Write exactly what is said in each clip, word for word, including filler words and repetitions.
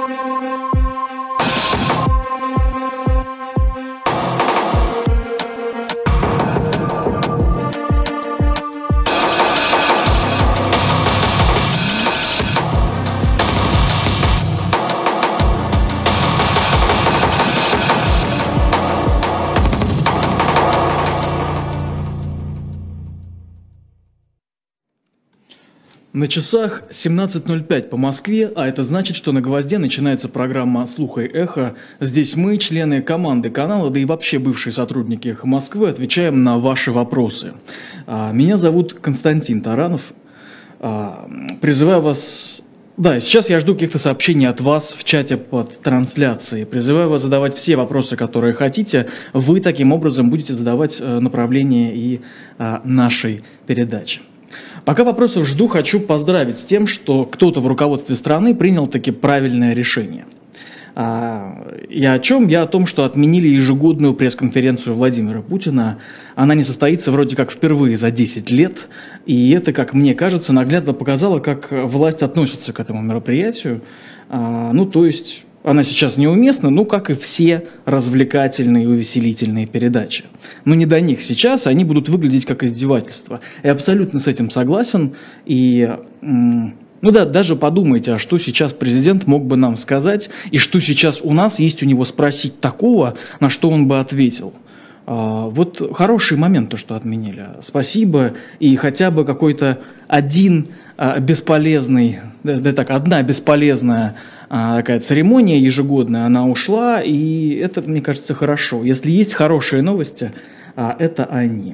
На часах семнадцать ноль пять по Москве, а это значит, что на «Гвозде» начинается программа «Слуха и эхо». Здесь мы, члены команды канала, да и вообще бывшие сотрудники «Эхо Москвы», отвечаем на ваши вопросы. Меня зовут Константин Таранов. Призываю вас... Да, сейчас я жду каких-то сообщений от вас в чате под трансляцией. Призываю вас задавать все вопросы, которые хотите. Вы таким образом будете задавать направление и нашей передачи. Пока вопросов жду, хочу поздравить с тем, что кто-то в руководстве страны принял таки правильное решение. Я о чем? Я о том, что отменили ежегодную пресс-конференцию Владимира Путина. Она не состоится вроде как впервые за десять лет. И это, как мне кажется, наглядно показало, как власть относится к этому мероприятию. Ну, то есть... Она сейчас неуместна, ну, как и все развлекательные и увеселительные передачи. Но не до них сейчас, они будут выглядеть как издевательство. Я абсолютно с этим согласен. И, ну да, даже подумайте, а что сейчас президент мог бы нам сказать, и что сейчас у нас есть у него спросить такого, на что он бы ответил. Вот хороший момент, то, что отменили. Спасибо. И хотя бы какой-то один бесполезный, да так, одна бесполезная такая церемония ежегодная, она ушла, и это, мне кажется, хорошо. Если есть хорошие новости, это они.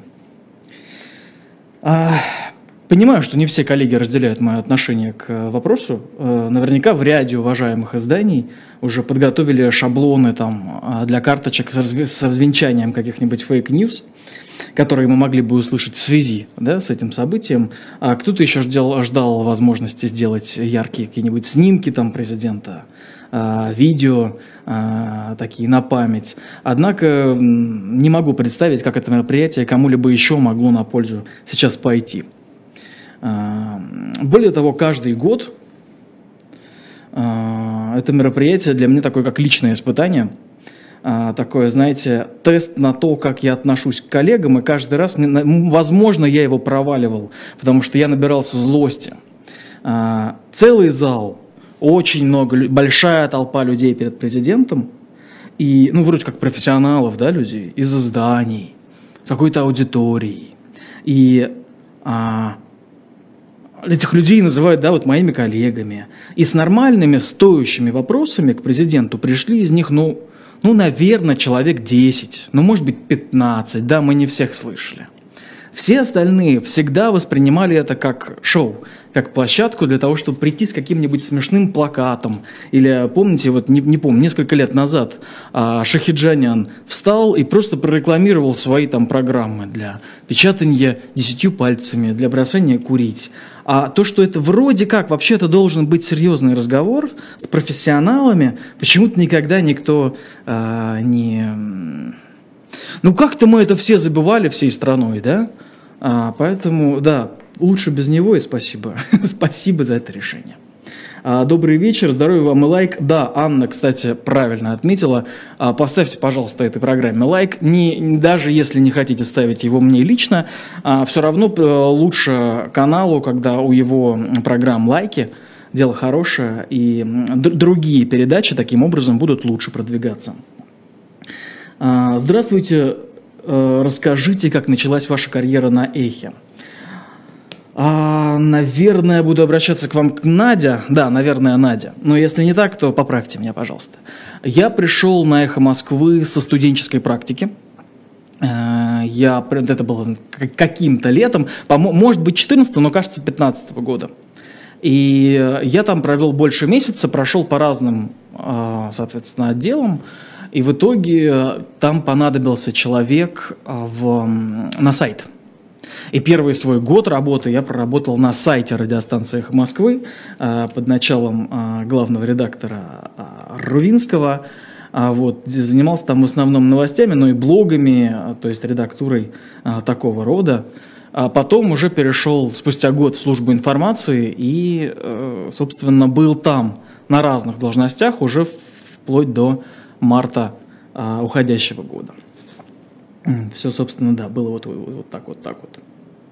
Понимаю, что не все коллеги разделяют мое отношение к вопросу. Наверняка в ряде уважаемых изданий уже подготовили шаблоны там, для карточек с развенчанием каких-нибудь фейк-ньюс, которые мы могли бы услышать в связи, да, с этим событием. А кто-то еще ждал, ждал возможности сделать яркие какие-нибудь снимки там, президента, а, видео а, такие на память. Однако не могу представить, как это мероприятие кому-либо еще могло на пользу сейчас пойти. А, более того, каждый год а, это мероприятие для меня такое, как личное испытание. Такое, знаете, тест на то, как я отношусь к коллегам, и каждый раз, возможно, я его проваливал, потому что я набирался злости. Целый зал, очень много, большая толпа людей перед президентом, и, ну, вроде как профессионалов, да, людей, из изданий, с какой-то аудиторией. И а, этих людей называют, да, вот моими коллегами. И с нормальными, стоящими вопросами к президенту пришли из них, ну, Ну, наверное, человек десять, ну, может быть, пятнадцать, да, мы не всех слышали. Все остальные всегда воспринимали это как шоу, как площадку для того, чтобы прийти с каким-нибудь смешным плакатом. Или, помните, вот не, не помню, несколько лет назад а, Шахиджанян встал и просто прорекламировал свои там программы для печатания десятью пальцами, для бросания курить. А то, что это вроде как вообще-то должен быть серьезный разговор с профессионалами, почему-то никогда никто а, не... Ну, как-то мы это все забывали всей страной, да? А, поэтому, да, лучше без него, и спасибо. Спасибо за это решение. А, добрый вечер, здоровья вам и лайк. Да, Анна, кстати, правильно отметила. А, поставьте, пожалуйста, этой программе лайк. Не, даже если не хотите ставить его мне лично, а, все равно лучше каналу, когда у его программ лайки. Дело хорошее, и другие передачи таким образом будут лучше продвигаться. А, здравствуйте. Расскажите, как началась ваша карьера на Эхе. А, наверное, буду обращаться к вам, к Надя. Да, наверное, Надя. Но если не так, то поправьте меня, пожалуйста. Я пришел на Эхо Москвы со студенческой практики. Я, это было каким-то летом, может быть, четырнадцатого, но, кажется, пятнадцатого года. И я там провел больше месяца, прошел по разным, соответственно, отделам. И в итоге там понадобился человек в, на сайт. И первый свой год работы я проработал на сайте радиостанции «Эхо Москвы» под началом главного редактора Рувинского. Вот, занимался там в основном новостями, но и блогами, то есть редактурой такого рода. А потом уже перешел спустя год в службу информации и, собственно, был там на разных должностях уже вплоть до марта а, уходящего года. Все, собственно, да, было вот, вот, вот так вот так вот.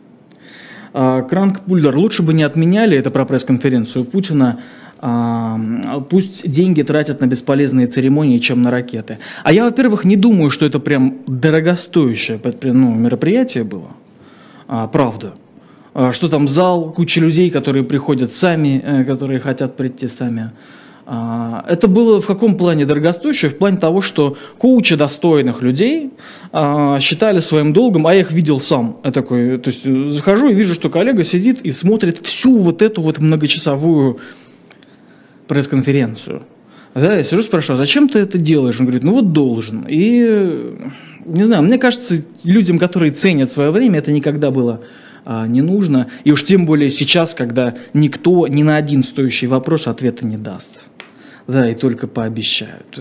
А, Кранк Пульдер. Лучше бы не отменяли, это про пресс-конференцию Путина, а, пусть деньги тратят на бесполезные церемонии, чем на ракеты. А я, во-первых, не думаю, что это прям дорогостоящее ну, мероприятие было. А, правда. А, что там зал, куча людей, которые приходят сами, которые хотят прийти сами. Это было в каком плане дорогостоящее? В плане того, что куча достойных людей а, считали своим долгом, а я их видел сам. Я такой, то есть захожу и вижу, что коллега сидит и смотрит всю вот эту вот многочасовую пресс-конференцию. Да, я сижу, спрашиваю, зачем ты это делаешь? Он говорит, ну вот должен. И, не знаю, мне кажется, людям, которые ценят свое время, это никогда было а, не нужно. И уж тем более сейчас, когда никто ни на один стоящий вопрос ответа не даст. Да, и только пообещают.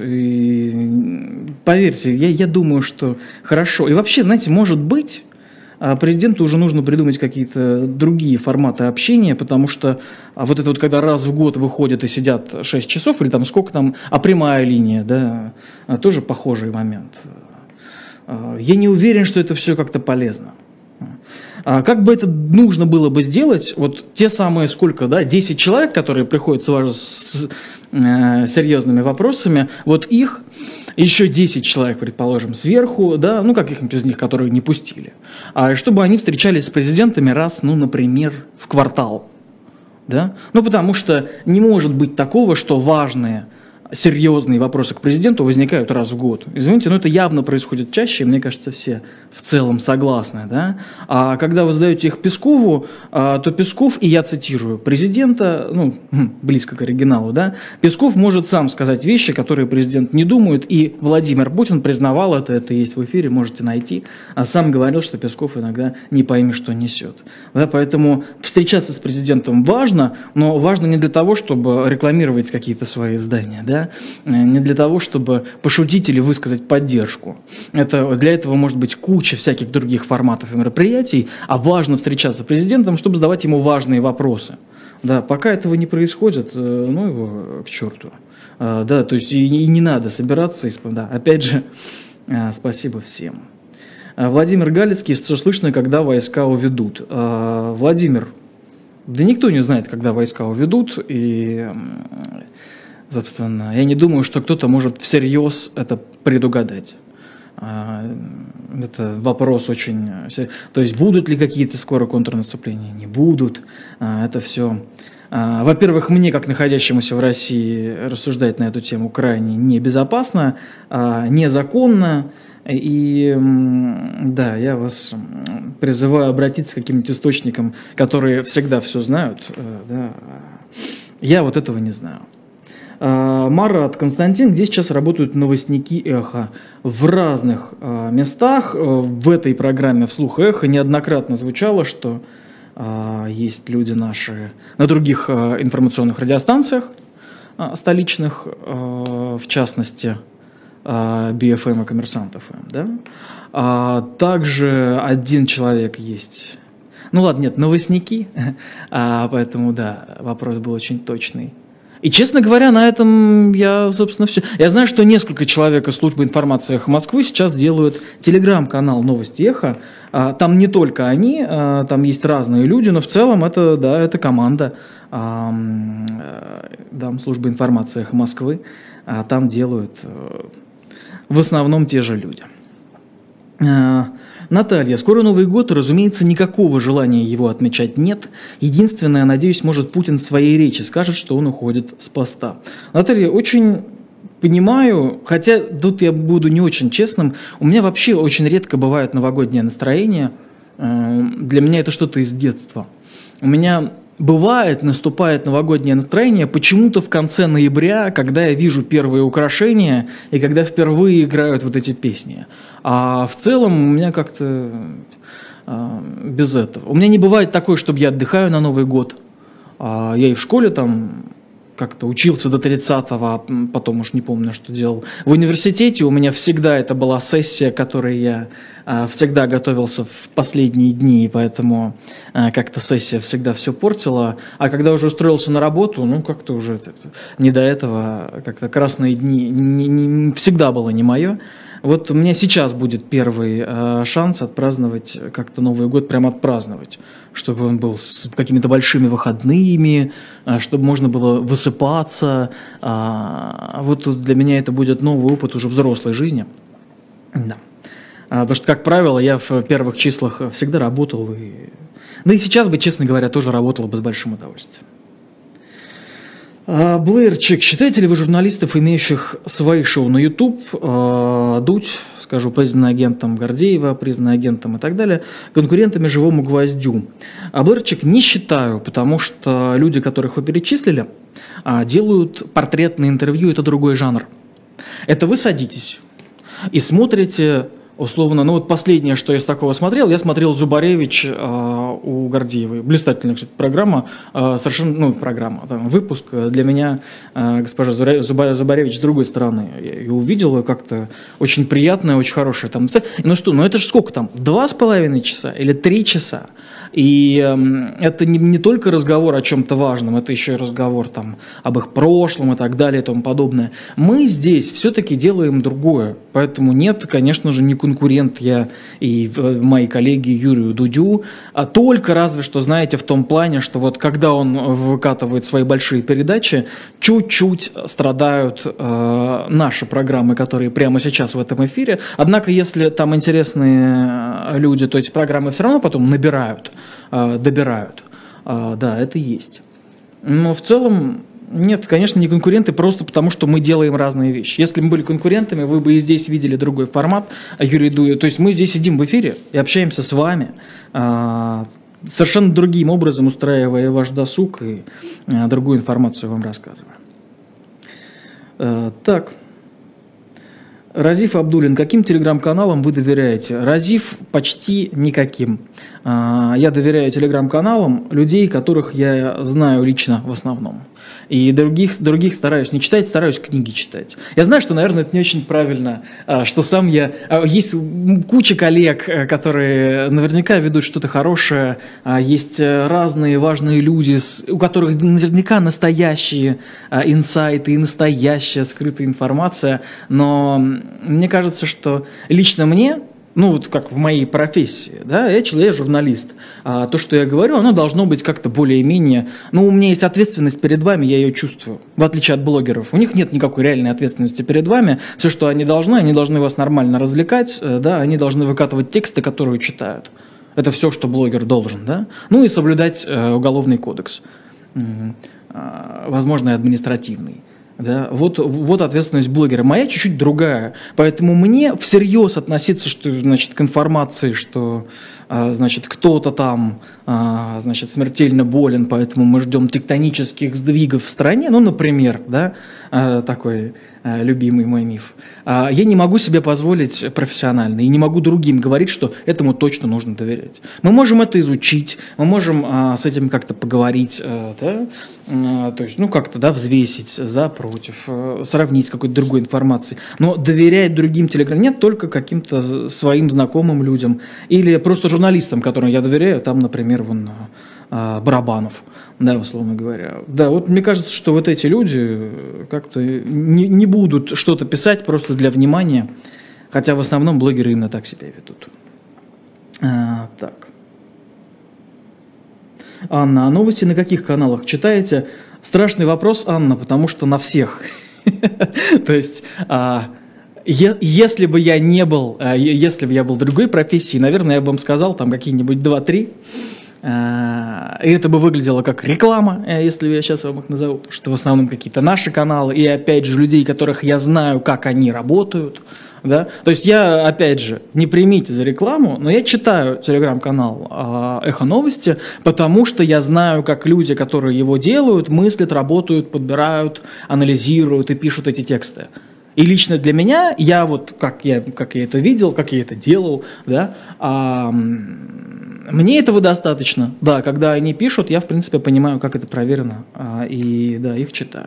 И, поверьте, я, я думаю, что хорошо. И вообще, знаете, может быть, президенту уже нужно придумать какие-то другие форматы общения, потому что вот это вот, когда раз в год выходят и сидят шесть часов, или там сколько там, а прямая линия, да, тоже похожий момент. Я не уверен, что это все как-то полезно. Как бы это нужно было бы сделать, вот те самые сколько, да, десять человек, которые приходят с, с э, серьезными вопросами, вот их еще десять человек, предположим, сверху, да, ну каких-нибудь из них, которые не пустили, а чтобы они встречались с президентами раз, ну, например, в квартал, да, ну потому что не может быть такого, что важные серьезные вопросы к президенту возникают раз в год. Извините, но это явно происходит чаще, и мне кажется, все в целом согласны. Да? А когда вы задаете их Пескову, то Песков, и я цитирую президента, ну, близко к оригиналу, да, Песков может сам сказать вещи, которые президент не думает, и Владимир Путин признавал это, это есть в эфире, можете найти, а сам говорил, что Песков иногда не пойми, что несет. Да? Поэтому встречаться с президентом важно, но важно не для того, чтобы рекламировать какие-то свои издания, да? Не для того, чтобы пошутить или высказать поддержку. Это, для этого может быть куча всяких других форматов и мероприятий, а важно встречаться с президентом, чтобы задавать ему важные вопросы. Да, пока этого не происходит, ну его к черту. Да, то есть и, и не надо собираться. Да, опять же, спасибо всем. Владимир Галицкий, что слышно, когда войска уведут. Владимир, да никто не знает, когда войска уведут, и... Собственно, я не думаю, что кто-то может всерьез это предугадать. Это вопрос очень... То есть, будут ли какие-то скоро контрнаступления? Не будут. Это все... Во-первых, мне, как находящемуся в России, рассуждать на эту тему крайне небезопасно, незаконно. И да, я вас призываю обратиться к каким-нибудь источникам, которые всегда все знают. Да. Я вот этого не знаю. Марат, Константин, где сейчас работают новостники «Эхо»? В разных а, местах. В этой программе «Вслух Эхо» неоднократно звучало, что а, есть люди наши на других а, информационных радиостанциях а, столичных, а, в частности, а, би эф эм и Коммерсант эф эм. Да? А, также один человек есть. Ну ладно, нет, новостники, а, поэтому да, вопрос был очень точный. И, честно говоря, на этом я, собственно, все. Я знаю, что несколько человек из службы информации «Эхо Москвы» сейчас делают телеграм-канал «Новости Эхо». Там не только они, там есть разные люди, но в целом это, да, это команда да, службы информации «Эхо Москвы». Там делают в основном те же люди. Наталья, скоро Новый год, разумеется, никакого желания его отмечать нет. Единственное, надеюсь, может, Путин в своей речи скажет, что он уходит с поста. Наталья, очень понимаю, хотя тут я буду не очень честным, у меня вообще очень редко бывает новогоднее настроение. Для меня это что-то из детства. У меня бывает, наступает новогоднее настроение почему-то в конце ноября, когда я вижу первые украшения и когда впервые играют вот эти песни. А в целом у меня как-то а, без этого. У меня не бывает такое, чтобы я отдыхаю на Новый год. А я и в школе там как-то учился до тридцатого, а потом уж не помню, что делал. В университете у меня всегда это была сессия, к которой я а, всегда готовился в последние дни, и поэтому а, как-то сессия всегда все портила. А когда уже устроился на работу, ну, как-то уже не до этого, как-то красные дни не, не, всегда было не мое. Вот у меня сейчас будет первый э, шанс отпраздновать как-то Новый год, прям отпраздновать, чтобы он был с какими-то большими выходными, э, чтобы можно было высыпаться. Э, вот для меня это будет новый опыт уже взрослой жизни. Да. А, потому что, как правило, я в первых числах всегда работал. И... Да и сейчас бы, честно говоря, тоже работал бы с большим удовольствием. Блэрчик, считаете ли вы журналистов, имеющих свои шоу на YouTube, Дудь, скажу, признанный агентом Гордеева, признанный агентом и так далее, конкурентами «Живому гвоздю»? А Блэрчик, не считаю, потому что люди, которых вы перечислили, делают портретные интервью, это другой жанр. Это вы садитесь и смотрите... Условно, ну вот последнее, что я из такого смотрел, я смотрел «Зубаревич» э, у Гордеевой. Блистательная, кстати, программа, э, совершенно, ну, программа, там, выпуск. Для меня э, госпожа Зуба, Зубаревич с другой стороны. Я ее увидел, как-то очень приятная, очень хорошая. Там, ну что, ну это же сколько там, два с половиной часа или три часа? И э, это не, не только разговор о чем-то важном, это еще и разговор там, об их прошлом и так далее и тому подобное. Мы здесь все-таки делаем другое, поэтому нет, конечно же, не конкурент я и мои коллеги Юрию Дудю, а только разве что, знаете, в том плане, что вот когда он выкатывает свои большие передачи, чуть-чуть страдают э, наши программы, которые прямо сейчас в этом эфире. Однако, если там интересные люди, то эти программы все равно потом набирают, э, добирают. Э, да, это есть. Но в целом... Нет, конечно, не конкуренты, просто потому, что мы делаем разные вещи. Если бы мы были конкурентами, вы бы и здесь видели другой формат Юрия Дудя. То есть мы здесь сидим в эфире и общаемся с вами, совершенно другим образом устраивая ваш досуг и другую информацию вам рассказывая. Так. Разиф Абдуллин, каким телеграм-каналам вы доверяете? Разиф почти никаким. Я доверяю телеграм-каналам людей, которых я знаю лично в основном. И других, других стараюсь не читать, стараюсь книги читать. Я знаю, что, наверное, это не очень правильно, что сам я... Есть куча коллег, которые наверняка ведут что-то хорошее, есть разные важные люди, у которых наверняка настоящие инсайты и настоящая скрытая информация, но мне кажется, что лично мне... Ну, вот как в моей профессии, да, я человек, я журналист. А то, что я говорю, оно должно быть как-то более-менее... Ну, у меня есть ответственность перед вами, я ее чувствую, в отличие от блогеров. У них нет никакой реальной ответственности перед вами. Все, что они должны, они должны вас нормально развлекать, да, они должны выкатывать тексты, которые читают. Это все, что блогер должен, да. Ну, и соблюдать э, уголовный кодекс, э, возможно, и административный. Да, вот, вот ответственность блогера. Моя чуть-чуть другая. Поэтому мне всерьез относиться, что, значит, к информации, что значит, кто-то там значит, смертельно болен, поэтому мы ждем тектонических сдвигов в стране, ну, например, да, такой любимый мой миф. Я не могу себе позволить профессионально и не могу другим говорить, что этому точно нужно доверять. Мы можем это изучить, мы можем с этим как-то поговорить, да, то есть, ну, как-то, да, взвесить за, против, сравнить с какой-то другой информацией, но доверять другим телеграм нет, только каким-то своим знакомым людям или просто журналистам, которым я доверяю, там, например, вон Барабанов, да, условно говоря. Да, вот мне кажется, что вот эти люди как-то не, не будут что-то писать просто для внимания, хотя в основном блогеры именно так себя ведут. А, так. Анна, а новости на каких каналах читаете? Страшный вопрос, Анна, потому что на всех. То есть... Если бы я не был, если бы я был другой профессии, наверное, я бы вам сказал там какие-нибудь два-три. И это бы выглядело как реклама, если я сейчас вам их назову, потому что в основном какие-то наши каналы, и опять же людей, которых я знаю, как они работают. Да? То есть я, опять же, не примите за рекламу, но я читаю телеграм-канал «Эхо Новости», потому что я знаю, как люди, которые его делают, мыслят, работают, подбирают, анализируют и пишут эти тексты. И лично для меня, я вот, как я, как я это видел, как я это делал, да, а, мне этого достаточно. Да, когда они пишут, я, в принципе, понимаю, как это проверено, а, и, да, их читаю.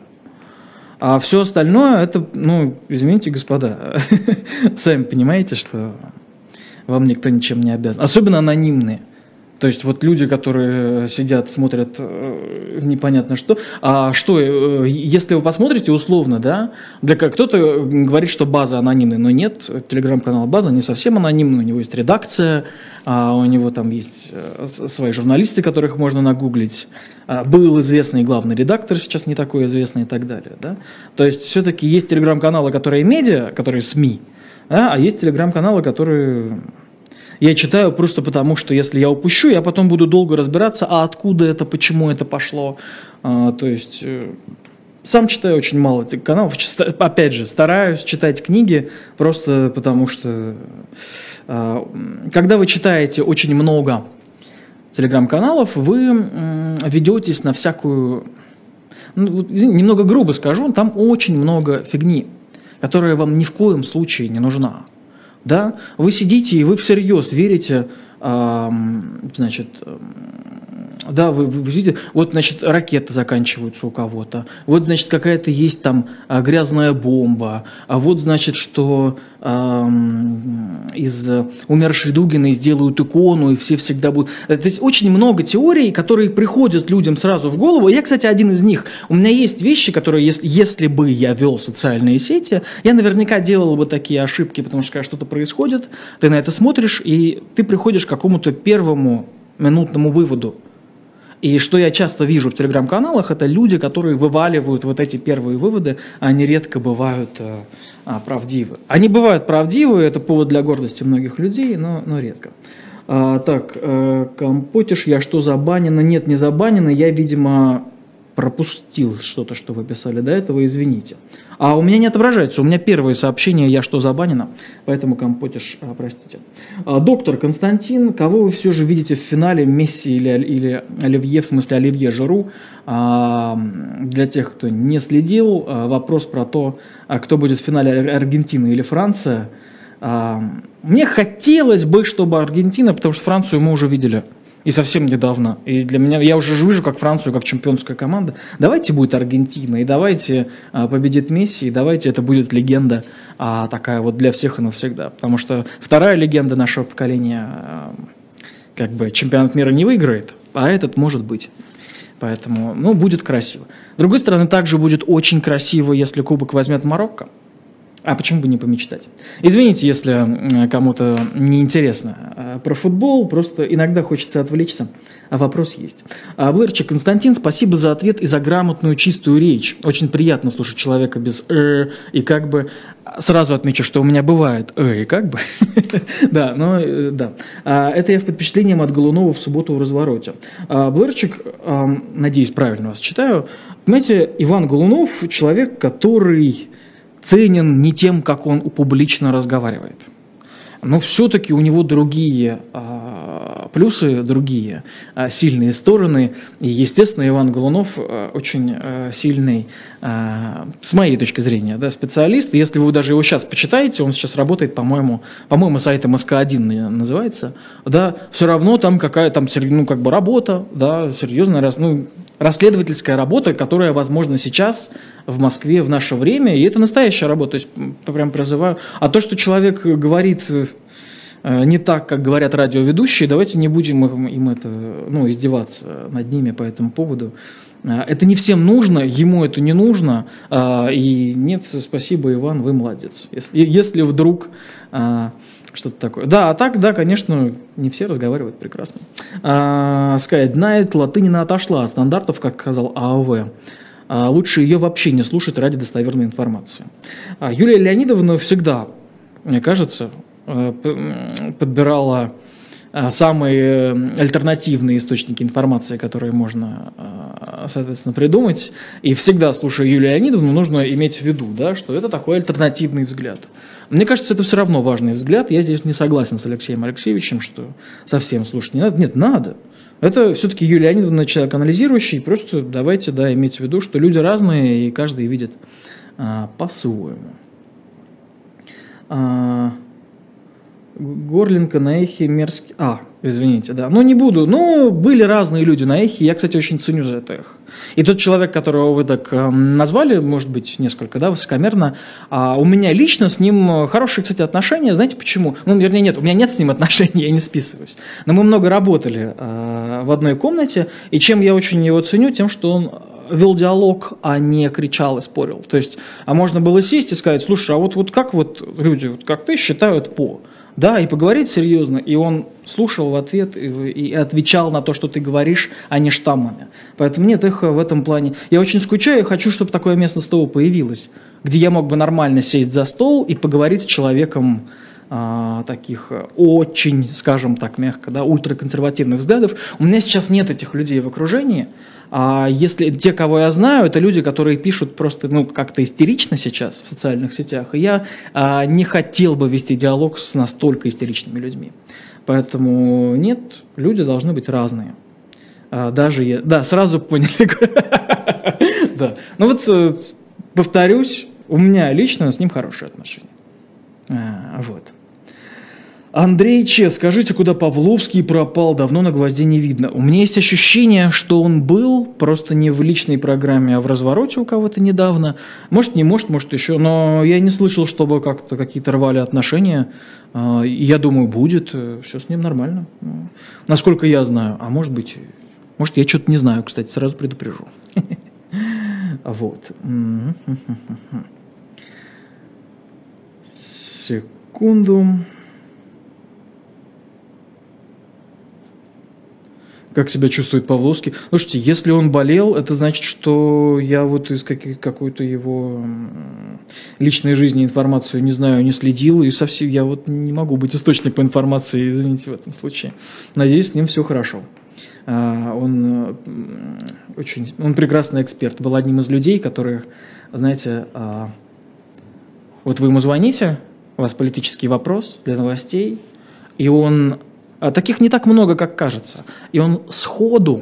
А все остальное, это, ну, извините, господа, сами понимаете, что вам никто ничем не обязан. Особенно анонимные. То есть вот люди, которые сидят, смотрят э, непонятно что. А что, э, если вы посмотрите условно, да, для кто-то говорит, что база анонимная, но нет, телеграм-канал База не совсем анонимный, у него есть редакция, а у него там есть э, свои журналисты, которых можно нагуглить. А, был известный главный редактор, сейчас не такой известный и так далее. Да? То есть все-таки есть телеграм-каналы, которые медиа, которые СМИ, да, а есть телеграм-каналы, которые... Я читаю просто потому, что если я упущу, я потом буду долго разбираться, а откуда это, почему это пошло. А, то есть, э, сам читаю очень мало этих каналов. Опять же, стараюсь читать книги просто потому, что э, когда вы читаете очень много телеграм-каналов, вы э, ведетесь на всякую... Ну, немного грубо скажу, там очень много фигни, которая вам ни в коем случае не нужна. Да? Вы сидите и вы всерьез верите, э, значит, э, да, вы, вы видите, вот, значит, ракеты заканчиваются у кого-то, вот, значит, какая-то есть там э, грязная бомба, а вот, значит, что э, из умершей Дугиной сделают икону, и все всегда будут... То есть очень много теорий, которые приходят людям сразу в голову. Я, кстати, один из них. У меня есть вещи, которые, если, если бы я вел социальные сети, я наверняка делал бы такие ошибки, потому что когда что-то происходит, ты на это смотришь, и ты приходишь к какому-то первому минутному выводу. И что я часто вижу в телеграм-каналах, это люди, которые вываливают вот эти первые выводы, они редко бывают э, а, правдивы. Они бывают правдивы, это повод для гордости многих людей, но, но редко. А, так, э, Компотиш, я что, забанено? Нет, не забанено, я, видимо, пропустил что-то, что вы писали до этого, извините. А у меня не отображается, у меня первое сообщение, я что, забанено, поэтому Компотиш, а, простите. А, доктор Константин, кого вы все же видите в финале, Месси или, или Оливье, в смысле Оливье Жиру? А, для тех, кто не следил, а, вопрос про то, а, кто будет в финале, Аргентина или Франция. А, мне хотелось бы, чтобы Аргентина, потому что Францию мы уже видели. И совсем недавно. И для меня, я уже вижу как Францию, как чемпионская команда. Давайте будет Аргентина, и давайте а, победит Месси, и давайте это будет легенда а, такая вот для всех и навсегда. Потому что вторая легенда нашего поколения а, как бы чемпионат мира не выиграет, а этот может быть. Поэтому, ну, будет красиво. С другой стороны, также будет очень красиво, если кубок возьмет Марокко. А почему бы не помечтать? Извините, если кому-то неинтересно про футбол, просто иногда хочется отвлечься, а вопрос есть. Блэрчик Константин, спасибо за ответ и за грамотную чистую речь. Очень приятно слушать человека без «э», и как бы сразу отмечу, что у меня бывает «э» и как бы. Да, но да. Это я в впечатлением от Голунова в субботу в развороте. Блэрчик, надеюсь, правильно вас читаю. Понимаете, Иван Голунов – человек, который... ценен не тем, как он публично разговаривает. Но все-таки у него другие а, плюсы, другие а, сильные стороны. И, естественно, Иван Голунов а, очень а, сильный, а, с моей точки зрения, да, специалист. И если вы даже его сейчас почитаете, он сейчас работает, по-моему, по-моему, сайт эм эс ка один называется, да, все равно там какая там, ну, как бы работа, да, серьезная, раз, ну, расследовательская работа, которая, возможно, сейчас в Москве в наше время, и это настоящая работа, то есть прям призываю. А то, что человек говорит не так, как говорят радиоведущие, давайте не будем им, им это, ну, издеваться над ними по этому поводу. Это не всем нужно, ему это не нужно, и нет, спасибо, Иван, вы молодец. Если, если вдруг... Что-то такое. Да, а так, да, конечно, не все разговаривают прекрасно. Sky Night, Латынина отошла от стандартов, как сказал а о вэ. А, лучше ее вообще не слушать ради достоверной информации. А, Юлия Леонидовна всегда, мне кажется, подбирала самые альтернативные источники информации, которые можно, соответственно, придумать. И всегда, слушая Юлию Леонидовну, нужно иметь в виду, да, что это такой альтернативный взгляд. Мне кажется, это все равно важный взгляд. Я здесь не согласен с Алексеем Алексеевичем, что совсем слушать не надо. Нет, надо. Это все-таки Юлия Леонидовна человек анализирующий. Просто давайте, да, иметь в виду, что люди разные, и каждый видит а, по-своему. А, Горлинка на эхе мерзкий... А, извините, да. Ну, не буду. Ну, были разные люди на эхе. Я, кстати, очень ценю за это эхо. И тот человек, которого вы так э, назвали, может быть, несколько, да, высокомерно, а у меня лично с ним хорошие, кстати, отношения. Знаете почему? Ну, вернее, нет, у меня нет с ним отношений, я не списываюсь. Но мы много работали э, в одной комнате, и чем я очень его ценю, тем, что он вел диалог, а не кричал и спорил. То есть, а можно было сесть и сказать: слушай, а вот, вот как вот люди, вот как ты, считают по... Да, и поговорить серьезно, и он слушал в ответ и, и отвечал на то, что ты говоришь, а не штаммами. Поэтому нет, эхо в этом плане. Я очень скучаю и хочу, чтобы такое место снова появилось, где я мог бы нормально сесть за стол и поговорить с человеком а, таких очень, скажем так, мягко, да, ультраконсервативных взглядов. У меня сейчас нет этих людей в окружении. А если те, кого я знаю, это люди, которые пишут просто, ну, как-то истерично сейчас в социальных сетях, и я а, не хотел бы вести диалог с настолько истеричными людьми. Поэтому нет, люди должны быть разные. А, даже я... Да, сразу поняли. Да. Ну вот, повторюсь, у меня лично с ним хорошие отношения. Вот. Андрей Че, скажите, куда Павловский пропал? Давно на гвозде не видно. У меня есть ощущение, что он был, просто не в личной программе, а в развороте у кого-то недавно. Может, не может, может еще, но я не слышал, чтобы как-то какие-то рвали отношения. Я думаю, будет, все с ним нормально. Насколько я знаю, а может быть, может, я что-то не знаю, кстати, сразу предупрежу. Вот. Секунду. Как себя чувствует Павловский? Слушайте, если он болел, это значит, что я вот из какой-то его личной жизни информацию не знаю, не следил, и совсем я вот не могу быть источником информации, извините, в этом случае. Надеюсь, с ним все хорошо. Он очень, он прекрасный эксперт, был одним из людей, которые, знаете, вот вы ему звоните, у вас политический вопрос для новостей, и он... Таких не так много, как кажется. И он сходу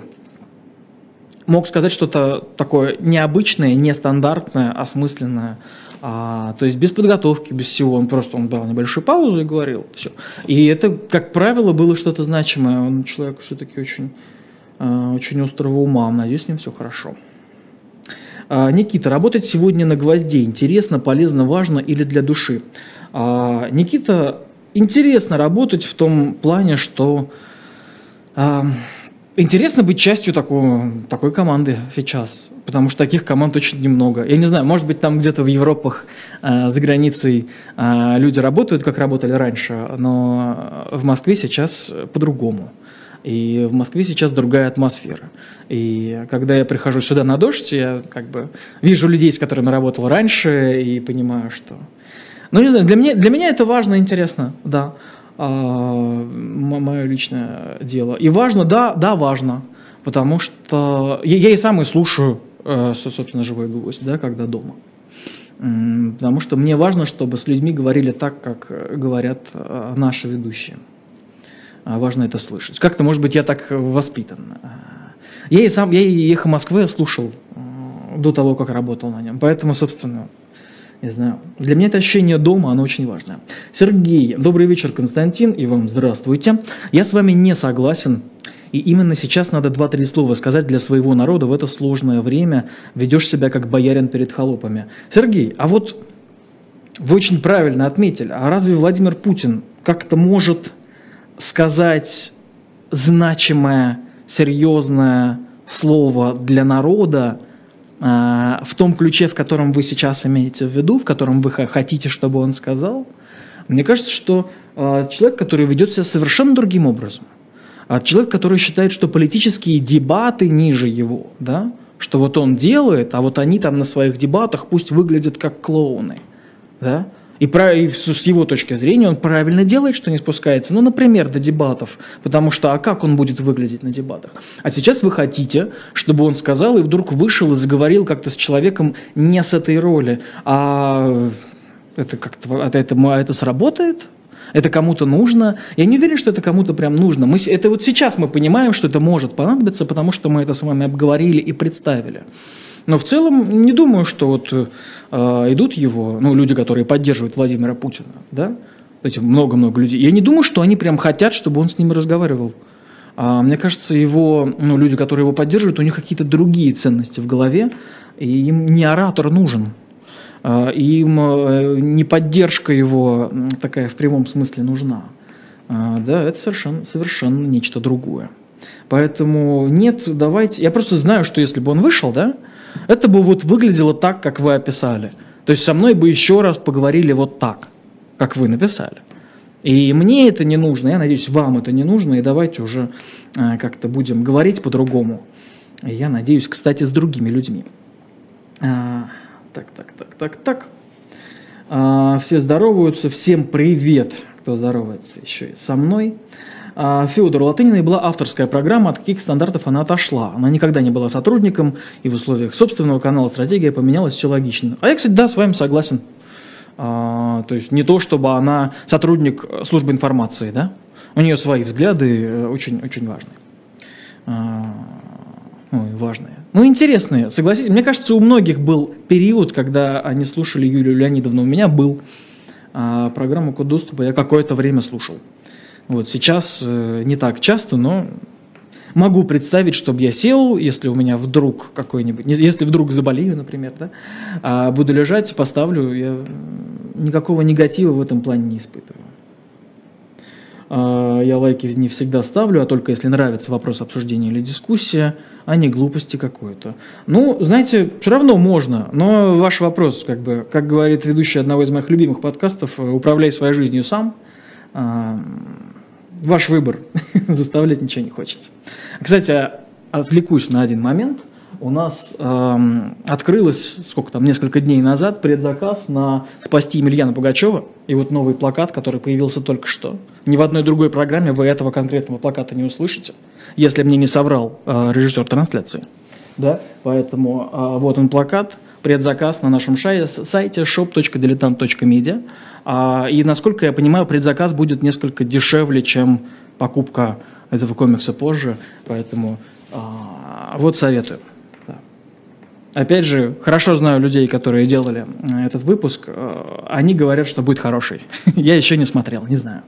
мог сказать что-то такое необычное, нестандартное, осмысленное. А, то есть без подготовки, без всего. Он просто он брал небольшую паузу и говорил. Все. И это, как правило, было что-то значимое. Он человек все-таки очень, очень острого ума. Надеюсь, с ним все хорошо. Никита, работать сегодня на гвозде интересно, полезно, важно или для души? Никита... Интересно работать в том плане, что э, интересно быть частью такого, такой команды сейчас, потому что таких команд очень немного. Я не знаю, может быть, там где-то в Европах, э, за границей э, люди работают, как работали раньше, но в Москве сейчас по-другому. И в Москве сейчас другая атмосфера. И когда я прихожу сюда на дождь, я как бы вижу людей, с которыми работал раньше, и понимаю, что... Ну, не знаю, для меня, для меня это важно и интересно, да, а, мое личное дело. И важно, да, да, важно, потому что я, я и сам и слушаю, собственно, «Живой гвоздь», да, когда дома. Потому что мне важно, чтобы с людьми говорили так, как говорят наши ведущие. Важно это слышать. Как-то, может быть, я так воспитан. Я и сам, я и «Эхо Москвы» слушал до того, как работал на нем, поэтому, собственно... Не знаю. Для меня это ощущение дома, оно очень важное. Сергей, добрый вечер, Константин, и вам здравствуйте. Я с вами не согласен, и именно сейчас надо два-три слова сказать для своего народа в это сложное время. Ведешь себя как боярин перед холопами. Сергей, а вот вы очень правильно отметили, а разве Владимир Путин как-то может сказать значимое, серьезное слово для народа, в том ключе, в котором вы сейчас имеете в виду, в котором вы хотите, чтобы он сказал? Мне кажется, что человек, который ведет себя совершенно другим образом, человек, который считает, что политические дебаты ниже его, да, что вот он делает, а вот они там на своих дебатах пусть выглядят как клоуны, да, и, и с его точки зрения он правильно делает, что не спускается, ну, например, до дебатов, потому что, а как он будет выглядеть на дебатах? А сейчас вы хотите, чтобы он сказал и вдруг вышел и заговорил как-то с человеком не с этой роли, а это как-то, это, это, это сработает? Это кому-то нужно? Я не уверен, что это кому-то прям нужно. Мы, это вот сейчас мы понимаем, что это может понадобиться, потому что мы это с вами обговорили и представили. Но в целом не думаю, что вот э, идут его, ну, люди, которые поддерживают Владимира Путина, да, эти много-много людей. Я не думаю, что они прям хотят, чтобы он с ними разговаривал. А, мне кажется, его, ну, люди, которые его поддерживают, у них какие-то другие ценности в голове, и им не оратор нужен. А, им э, не поддержка его такая в прямом смысле нужна. А, да, это совершенно, совершенно нечто другое. Поэтому нет, давайте... Я просто знаю, что если бы он вышел, да, это бы вот выглядело так, как вы описали. То есть со мной бы еще раз поговорили вот так, как вы написали. И мне это не нужно, я надеюсь, вам это не нужно, и давайте уже а, как-то будем говорить по-другому. Я надеюсь, кстати, с другими людьми. А, так, так, так, так, так. А, все здороваются, всем привет, кто здоровается еще и со мной. Федор, у Латыниной была авторская программа, от каких стандартов она отошла. Она никогда не была сотрудником, и в условиях собственного канала стратегия поменялась, все логично. А я, кстати, да, с вами согласен. А, то есть не то, чтобы она сотрудник службы информации, да? У нее свои взгляды очень, очень важные. А, ну, важные. Ну, интересные, согласитесь. Мне кажется, у многих был период, когда они слушали Юлию Леонидовну. У меня был а, программу «Код доступа», я какое-то время слушал. Вот сейчас э, не так часто, но могу представить, чтобы я сел, если у меня вдруг какой-нибудь, если вдруг заболею, например, да, а буду лежать, поставлю, я никакого негатива в этом плане не испытываю. А, я лайки не всегда ставлю, а только если нравится вопрос обсуждения или дискуссия, а не глупости какой-то. Ну, знаете, все равно можно, но ваш вопрос, как бы, как говорит ведущий одного из моих любимых подкастов, «Управляй своей жизнью сам». Ваш выбор, заставлять ничего не хочется. Кстати, отвлекусь на один момент. У нас эм, открылось, сколько там, несколько дней назад предзаказ на «Спасти Емельяна Пугачева». И вот новый плакат, который появился только что. Ни в одной другой программе вы этого конкретного плаката не услышите, если мне не соврал э, режиссер трансляции. Да? Поэтому э, вот он плакат, предзаказ на нашем сайте shop точка diletant точка media. И, насколько я понимаю, предзаказ будет несколько дешевле, чем покупка этого комикса позже. Поэтому а, вот советую. Да. Опять же, хорошо знаю людей, которые делали этот выпуск. Они говорят, что будет хороший. Я еще не смотрел, не знаю.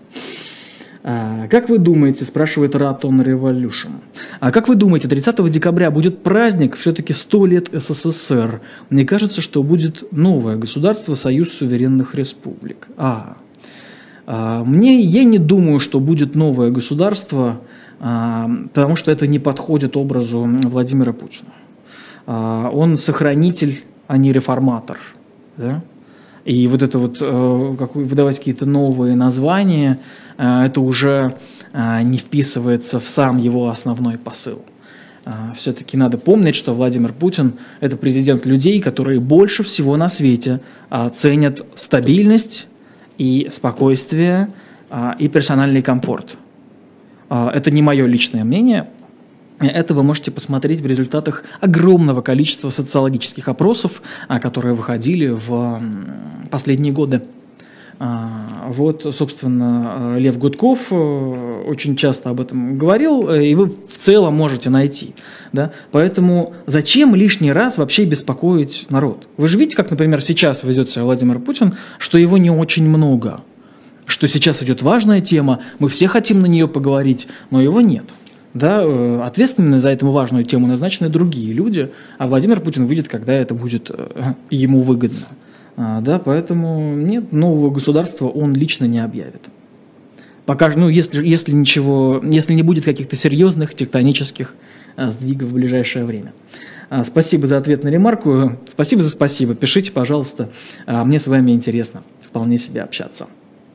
А, как вы думаете, спрашивает Ратон Revolution, а как вы думаете, тридцатого декабря будет праздник, все-таки сто лет СССР? Мне кажется, что будет новое государство, Союз суверенных республик. А, а мне, я не думаю, что будет новое государство, а, потому что это не подходит образу Владимира Путина. А, он сохранитель, а не реформатор, да? И вот это вот, как выдавать какие-то новые названия, это уже не вписывается в сам его основной посыл. Все-таки надо помнить, что Владимир Путин – это президент людей, которые больше всего на свете ценят стабильность и спокойствие и персональный комфорт. Это не мое личное мнение. Это вы можете посмотреть в результатах огромного количества социологических опросов, которые выходили в последние годы. Вот, собственно, Лев Гудков очень часто об этом говорил, и вы в целом можете найти. Да? Поэтому зачем лишний раз вообще беспокоить народ? Вы же видите, как, например, сейчас ведет себя Владимир Путин, что его не очень много, что сейчас идет важная тема, мы все хотим на нее поговорить, но его нет. Да, ответственны за эту важную тему назначены другие люди, а Владимир Путин выйдет, когда это будет ему выгодно. Да, поэтому нет, нового государства он лично не объявит. Пока, ну, если, если, ничего, если не будет каких-то серьезных тектонических сдвигов в ближайшее время. Спасибо за ответ на ремарку. Спасибо за спасибо. Пишите, пожалуйста. Мне с вами интересно вполне себе общаться.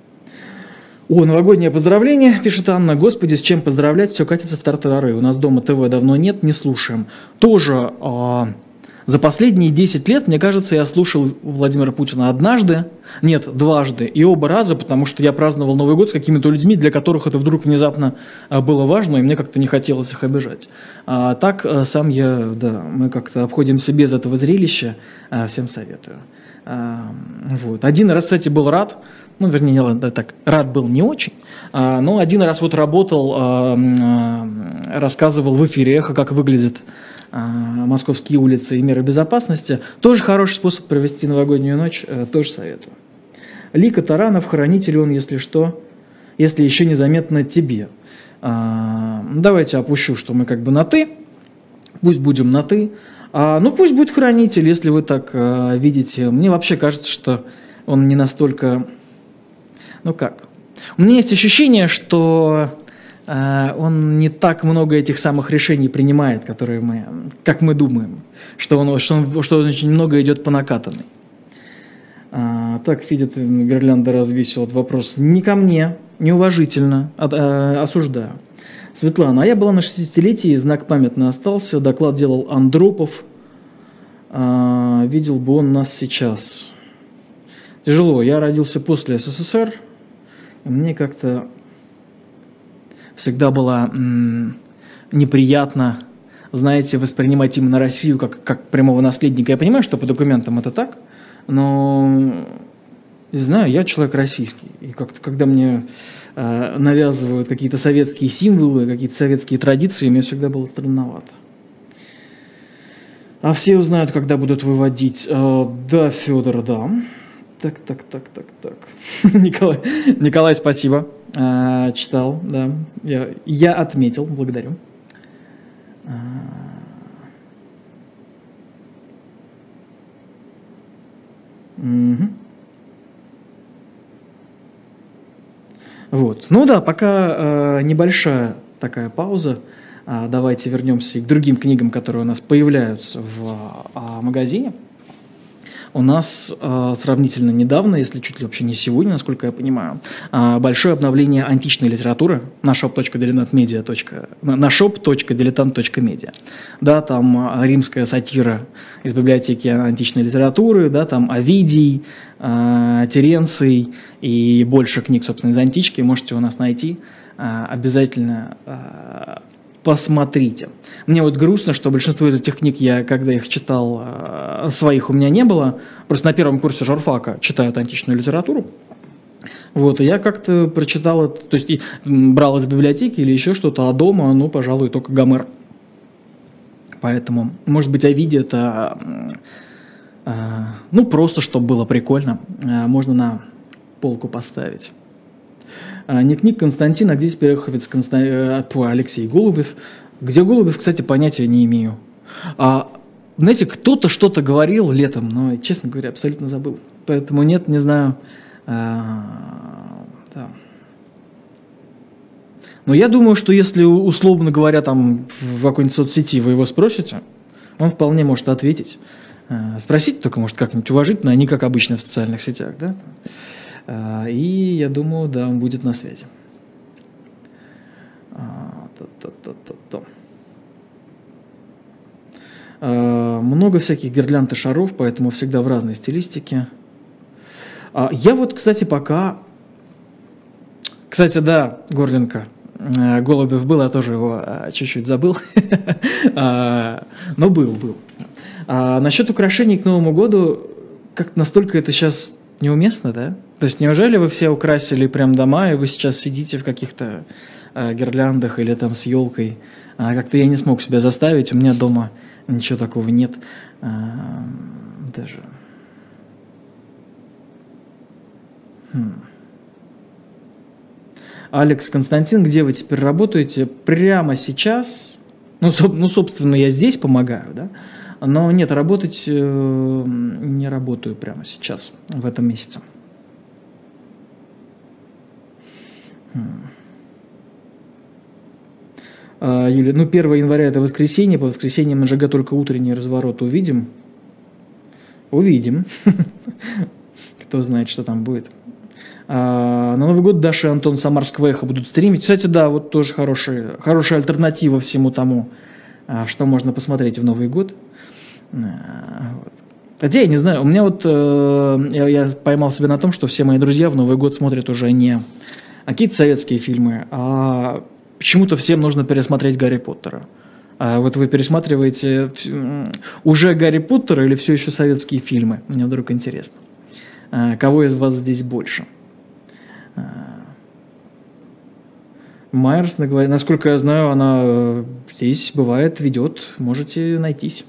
О, новогоднее поздравление, пишет Анна. Господи, с чем поздравлять, все катится в тартарары. У нас дома ТВ давно нет, не слушаем. Тоже э, за последние десять лет, мне кажется, я слушал Владимира Путина однажды, нет, дважды, и оба раза, потому что я праздновал Новый год с какими-то людьми, для которых это вдруг внезапно было важно, и мне как-то не хотелось их обижать. А так сам я, да, мы как-то обходимся без этого зрелища, всем советую. А, вот. Один раз, кстати, был рад. ну, вернее, ладно, так, рад был не очень, а, но один раз вот работал, а, а, рассказывал в эфире «Эхо», как выглядят а, московские улицы и меры безопасности. Тоже хороший способ провести новогоднюю ночь, а, тоже советую. Лика Таранов, хранитель он, если что, если еще незаметно тебе. А, давайте опущу, что мы как бы на «ты», пусть будем на «ты». А, ну, пусть будет хранитель, если вы так а, видите. Мне вообще кажется, что он не настолько... Ну как? У меня есть ощущение, что а, он не так много этих самых решений принимает, которые мы, как мы думаем, что он, что он, что он очень много идет по накатанной. А, так, Федит Гирлянда развесил этот вопрос. Не ко мне, неуважительно, а, а, осуждаю. Светлана, а я была на шестидесятилетии, знак памятный остался, доклад делал Андропов, а, видел бы он нас сейчас. Тяжело, я родился после СССР, и мне как-то всегда было м- неприятно, знаете, воспринимать именно Россию как, как прямого наследника. Я понимаю, что по документам это так, но, не знаю, я человек российский, и как-то, когда мне э, навязывают какие-то советские символы, какие-то советские традиции, мне всегда было странновато. А все узнают, когда будут выводить. Э, да, Федор, да. Так, так, так, так, так. Николай, Николай, спасибо. Э, читал, да. Я, я отметил, благодарю. Угу. Вот. Ну да, пока э, небольшая такая пауза. А, давайте вернемся и к другим книгам, которые у нас появляются в а, магазине. У нас э, сравнительно недавно, если чуть ли вообще не сегодня, насколько я понимаю, э, большое обновление античной литературы на shop точка дилетант медиа. на shop точка дилетант точка медиа. Да, там римская сатира из библиотеки античной литературы, да, там Овидий, э, Теренций и больше книг, собственно, из антички можете у нас найти. Э, обязательно э, посмотрите. Мне вот грустно, что большинство из этих книг, я, когда их читал, своих у меня не было. Просто на первом курсе журфака читают античную литературу. Вот, и я как-то прочитал это, то есть и брал из библиотеки или еще что-то, а дома, ну, пожалуй, только Гомер. Поэтому, может быть, Овидий это, ну, просто, чтобы было прикольно, можно на полку поставить. Ник-ник Константин, а где теперь Эховец Констан... Алексей Голубев? Где Голубев, кстати, понятия не имею. А, знаете, кто-то что-то говорил летом, но, честно говоря, абсолютно забыл. Поэтому нет, не знаю. А, да. Но я думаю, что если, условно говоря, там в какой-нибудь соцсети вы его спросите, он вполне может ответить. А, спросите только, может, как-нибудь уважительно, а не как обычно в социальных сетях, да? И я думаю, да, он будет на связи. Много всяких гирлянд и шаров, поэтому всегда в разной стилистике. Я вот, кстати, пока... Кстати, да, Горленко, Голубев был, я тоже его чуть-чуть забыл. Но был, был. Насчет украшений к Новому году, как настолько это сейчас... неуместно, да? То есть неужели вы все украсили прям дома, и вы сейчас сидите в каких-то э, гирляндах или там с елкой? А, как-то я не смог себя заставить, у меня дома ничего такого нет. А, даже... Хм. Алекс Константин, где вы теперь работаете? Прямо сейчас? Ну, со- ну собственно, я здесь помогаю, да? Но нет, работать э, не работаю прямо сейчас, в этом месяце. А, Юлия, ну, первое января это воскресенье, по воскресеньям на ЖГ только утренний разворот увидим. Увидим. Кто знает, что там будет. А, на Новый год Даша и Антон Самарского Эхо будут стримить. Кстати, да, вот тоже хорошая, хорошая альтернатива всему тому, что можно посмотреть в Новый год. Вот. Хотя я не знаю, у меня вот э, я, я поймал себя на том, что все мои друзья в Новый год смотрят уже не какие-то советские фильмы, а почему-то всем нужно пересмотреть Гарри Поттера. А вот вы пересматриваете уже Гарри Поттера или все еще советские фильмы? Мне вдруг интересно. А кого из вас здесь больше? Майерс, насколько я знаю, она здесь бывает, ведет, можете найтись.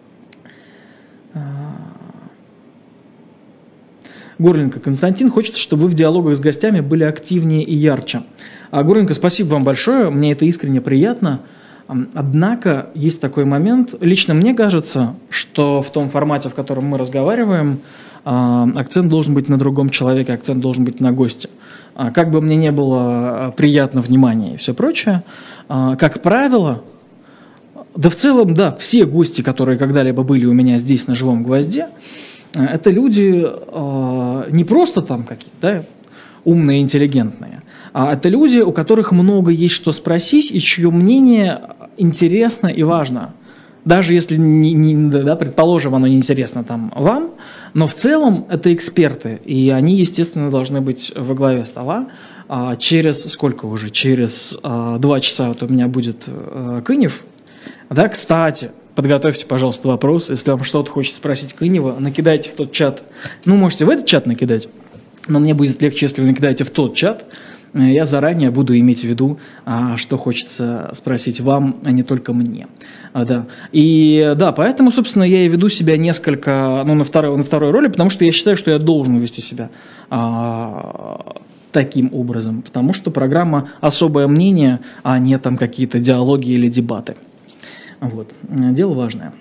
Горленко. Константин хочет, чтобы вы в диалогах с гостями были активнее и ярче. А, Горленко, спасибо вам большое, мне это искренне приятно. Однако есть такой момент, лично мне кажется, что в том формате, в котором мы разговариваем, акцент должен быть на другом человеке, акцент должен быть на госте. Как бы мне не было приятно внимание и все прочее, как правило, да в целом, да, все гости, которые когда-либо были у меня здесь на «Живом гвозде», это люди не просто там какие-то, да, умные, интеллигентные, а это люди, у которых много есть что спросить и чье мнение интересно и важно. Даже если, не, не, да, предположим, оно не интересно там вам, но в целом это эксперты, и они, естественно, должны быть во главе стола. А через сколько уже? Через а, два часа вот у меня будет а, Кынев. Да, кстати, подготовьте, пожалуйста, вопрос. Если вам что-то хочется спросить Кынева, накидайте в тот чат. Ну, можете в этот чат накидать, но мне будет легче, если вы накидаете в тот чат. Я заранее буду иметь в виду, что хочется спросить вам, а не только мне. Да. И да, поэтому, собственно, я и веду себя несколько, ну, на второй, на второй роли, потому что я считаю, что я должен вести себя а, таким образом, потому что программа «Особое мнение», а не там какие-то диалоги или дебаты. Вот. Дело важное.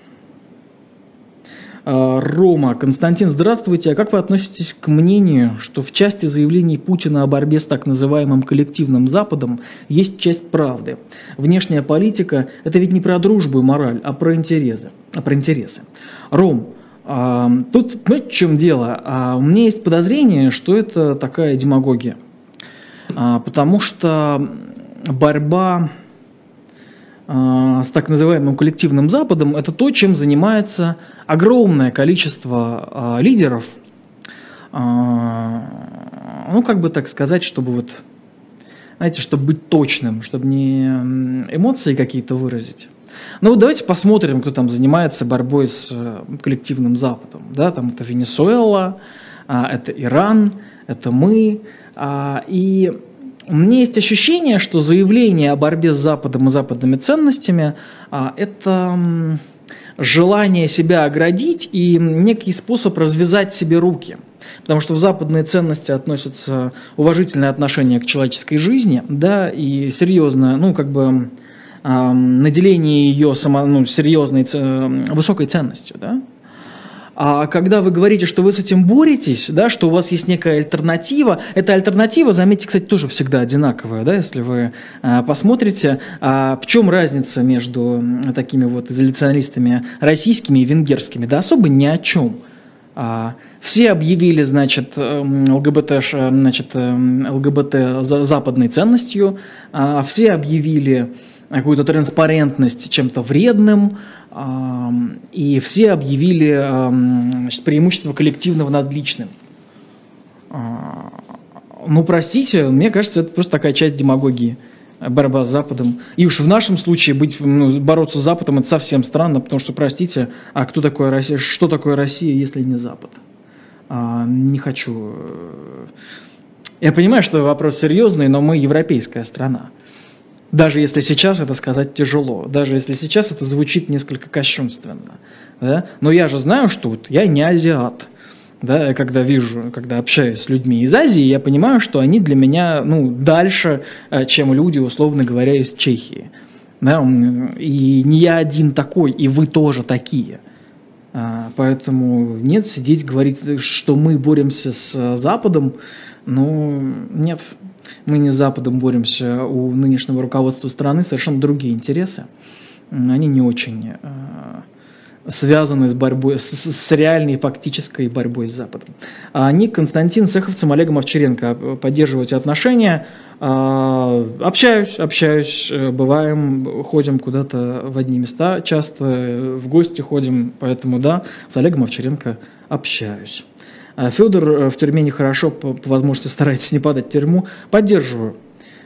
Рома. Константин, здравствуйте. А как вы относитесь к мнению, что в части заявлений Путина о борьбе с так называемым коллективным Западом есть часть правды? Внешняя политика – это ведь не про дружбу и мораль, а про интересы. А про интересы. Ром, а, тут, знаете, в чем дело? А, у меня есть подозрение, что это такая демагогия. А, потому что борьба с так называемым коллективным Западом, это то, чем занимается огромное количество э, лидеров, э, ну, как бы так сказать, чтобы вот, знаете, чтобы быть точным, чтобы не эмоции какие-то выразить. Ну, вот давайте посмотрим, кто там занимается борьбой с коллективным Западом. Да, там это Венесуэла, э, это Иран, это мы, э, и... У меня есть ощущение, что заявление о борьбе с Западом и западными ценностями а, – это желание себя оградить и некий способ развязать себе руки. Потому что в западные ценности относятся уважительное отношение к человеческой жизни, да, и серьезное, ну, как бы а, наделение ее само, ну, серьезной, высокой ценностью, да. А когда вы говорите, что вы с этим боретесь, да, что у вас есть некая альтернатива, эта альтернатива, заметьте, кстати, тоже всегда одинаковая, да, если вы а, посмотрите, а, в чем разница между такими вот изоляционалистами российскими и венгерскими, да особо ни о чем. А, все объявили, значит, ЛГБТ, значит, ЛГБТ западной ценностью, а, все объявили какую-то транспарентность чем-то вредным, и все объявили, значит, преимущество коллективного над личным. Ну, простите, мне кажется, это просто такая часть демагогии, борьба с Западом. И уж в нашем случае быть, ну, бороться с Западом – это совсем странно, потому что, простите, а кто такое Россия, что такое Россия, если не Запад? Не хочу. Я понимаю, что вопрос серьезный, но мы европейская страна. Даже если сейчас это сказать тяжело, даже если сейчас это звучит несколько кощунственно, да? Но я же знаю, что вот я не азиат, да? Я когда вижу, когда общаюсь с людьми из Азии, я понимаю, что они для меня, ну, дальше, чем люди, условно говоря, из Чехии, да? И не я один такой, и вы тоже такие. Поэтому нет, сидеть говорить, что мы боремся с Западом, ну, нет. Мы не с Западом боремся, у нынешнего руководства страны совершенно другие интересы. Они не очень э, связаны с борьбой, с, с реальной фактической борьбой с Западом. А Ник, Константин, с Эховцем, Олегом Овчаренко. Поддерживайте отношения. А, общаюсь, общаюсь, бываем, ходим куда-то в одни места, часто в гости ходим, поэтому да, с Олегом Овчаренко общаюсь. Федор, в тюрьме нехорошо, по, по возможности старайтесь не падать в тюрьму. Поддерживаю.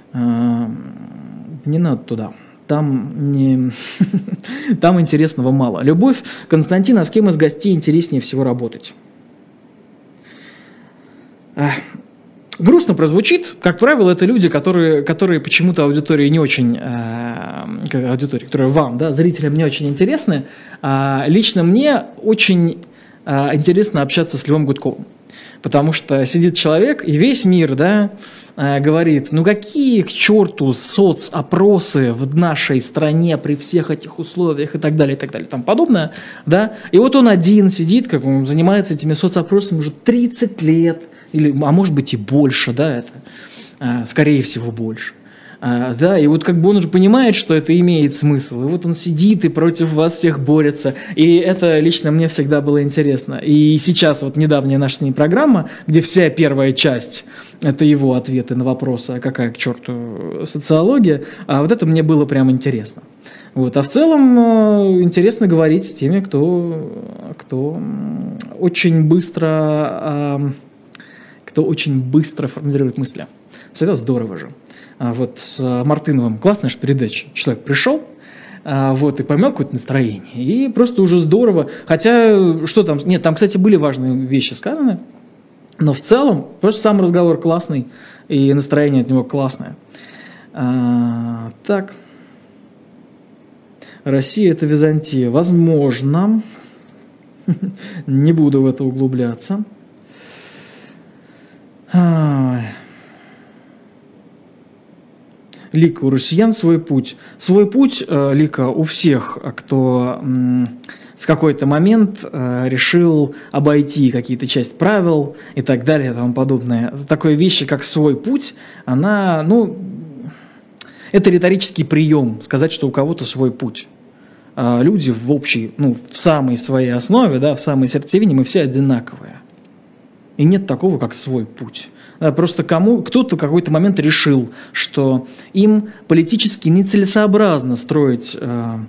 Не надо туда. Там, не... Там интересного мало. Любовь. Константин, а с кем из гостей интереснее всего работать? грустно прозвучит, как правило, это люди, которые, которые почему-то аудитории не очень, э, аудитории, которые вам, да, зрителям не очень интересны. А лично мне очень э, интересно общаться с Львом Гудковым, потому что сидит человек, и весь мир, да, э, говорит, ну какие к черту соцопросы в нашей стране при всех этих условиях и так далее, и так далее, и тому подобное, да, и вот он один сидит, как он занимается этими соцопросами уже тридцать лет, или, а может быть и больше, да, это, а, скорее всего, больше. А, да, и вот как бы он уже понимает, что это имеет смысл, и вот он сидит и против вас всех борется, и это лично мне всегда было интересно. И сейчас вот недавняя наша с ней программа, где вся первая часть – это его ответы на вопросы, а какая к черту социология, а вот это мне было прям интересно. Вот. А в целом интересно говорить с теми, кто, кто очень быстро… кто очень быстро формулирует мысли. Всегда здорово же. А вот с Мартыновым классная же передача. Человек пришел, а вот, и поймал какое-то настроение. И просто уже здорово. Хотя, что там... Нет, там, кстати, были важные вещи сказаны. Но в целом, просто сам разговор классный. И настроение от него классное. А, так. Россия – это Византия. Возможно. Не буду в это углубляться. Лика, у россиян свой путь. Свой путь, Лика, у всех, кто в какой-то момент решил обойти какие-то часть правил и так далее и тому подобное. Такой вещи, как свой путь, она, ну, это риторический прием, сказать, что у кого-то свой путь. Люди в общей, ну, в самой своей основе, да, в самой сердцевине мы все одинаковые. И нет такого, как свой путь. Просто кому, кто-то в какой-то момент решил, что им политически нецелесообразно строить э,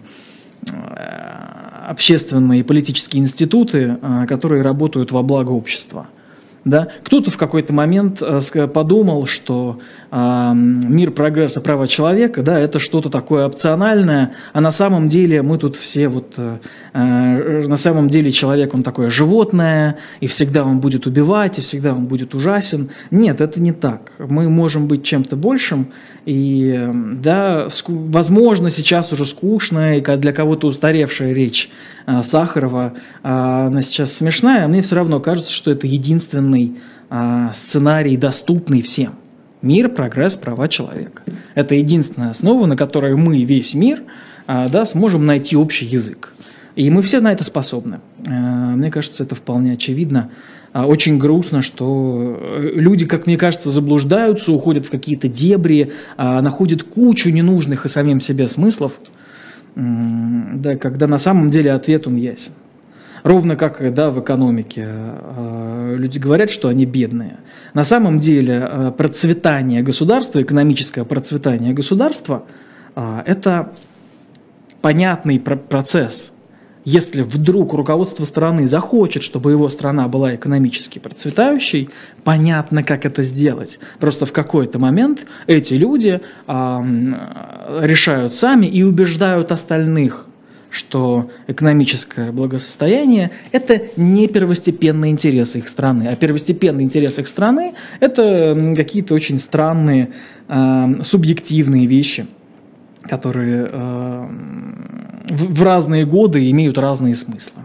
общественные и политические институты, э, которые работают во благо общества. Да? Кто-то в какой-то момент подумал, что э, мир, прогресс и права человека, да, это что-то такое опциональное, а на самом деле мы тут все вот, э, на самом деле человек, он такое животное, и всегда он будет убивать, и всегда он будет ужасен. Нет, это не так. Мы можем быть чем-то большим, и, да, ску- возможно, сейчас уже скучная и для кого-то устаревшая речь э, Сахарова, э, она сейчас смешная, а мне все равно кажется, что это единственный э, сценарий, доступный всем. Мир, прогресс, права человека. Это единственная основа, на которой мы, весь мир, э, да, сможем найти общий язык. И мы все на это способны. Э, мне кажется, это вполне очевидно. Очень грустно, что люди, как мне кажется, заблуждаются, уходят в какие-то дебри, находят кучу ненужных и самим себе смыслов, да, когда на самом деле ответ он ясен. Ровно как, да, в экономике люди говорят, что они бедные. На самом деле процветание государства, экономическое процветание государства – это понятный процесс. Если вдруг руководство страны захочет, чтобы его страна была экономически процветающей, понятно, как это сделать. Просто в какой-то момент эти люди а, решают сами и убеждают остальных, что экономическое благосостояние – это не первостепенные интересы их страны, а первостепенные интересы их страны – это какие-то очень странные а, субъективные вещи, которые э, в, в разные годы имеют разные смыслы.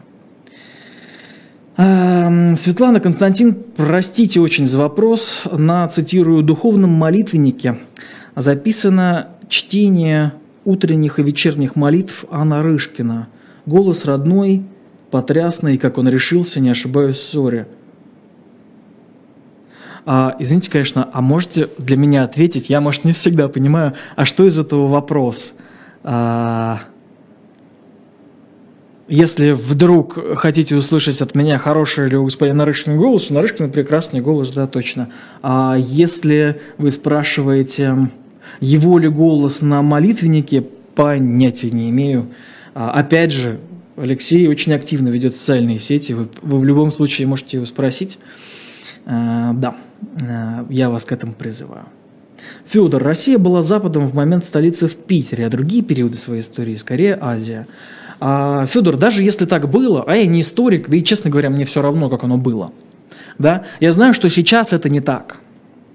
Э, Светлана, Константин, простите очень за вопрос. На, цитирую, духовном молитвеннике записано чтение утренних и вечерних молитв Анна Рышкина. Голос родной, потрясный, как он решился, не ошибаюсь, в ссоре. А, извините, конечно, а можете для меня ответить? Я, может, не всегда понимаю, а что из этого вопрос? А, если вдруг хотите услышать от меня хороший или у господина Нарышкина голос, у Нарышкина прекрасный голос, да, точно. А если вы спрашиваете, его ли голос на молитвеннике, понятия не имею. А, опять же, Алексей очень активно ведет социальные сети, вы, вы в любом случае можете его спросить. А, да, я вас к этому призываю. Федор, Россия была Западом в момент столицы в Питере, а другие периоды своей истории скорее Азия. А, Федор, даже если так было, а я не историк, да и, честно говоря, мне все равно, как оно было. Да? Я знаю, что сейчас это не так.